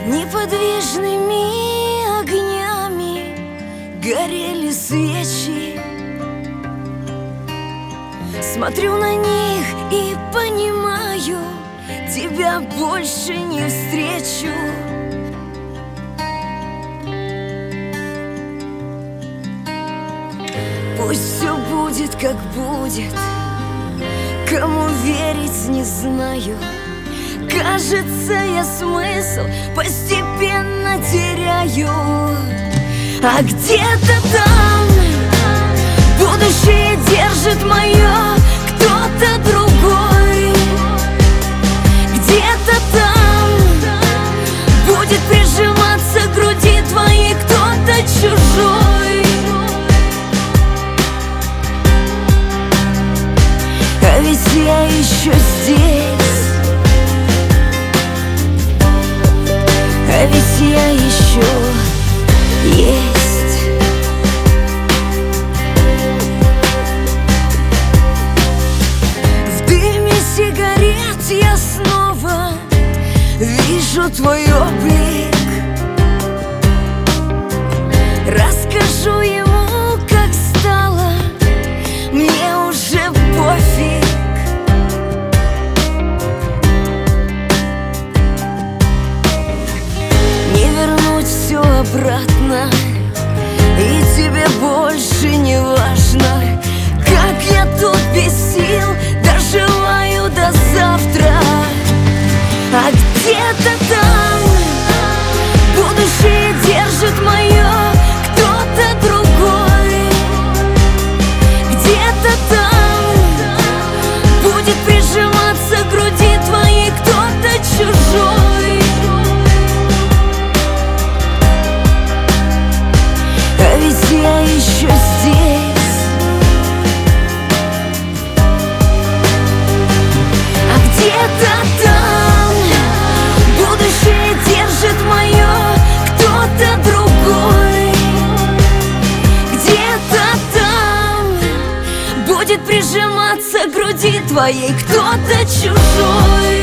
Неподвижными огнями горели свечи. Смотрю на них и понимаю, тебя больше не встречу. Пусть все будет, как будет, кому верить не знаю. Кажется, я смысл постепенно теряю. А где-то там будущее держит мое кто-то другой. Где-то там будет прижиматься к груди твоей кто-то чужой. А ведь я еще здесь, а ведь я еще есть. В дыме сигарет я снова вижу твой облик. Расскажу ему, как стало, мне уже пофиг. Не вернуть все обратно, и тебе больше не важно, как я тут без сил доживаю до завтра. А где-то там будущее держит мое кто-то другой. Где-то там будет прижиматься к груди твоей кто-то чужой. А ведь я еще здесь, а где-то там будущее держит мое кто-то другой. Где-то там будет прижиматься к груди твоей кто-то чужой.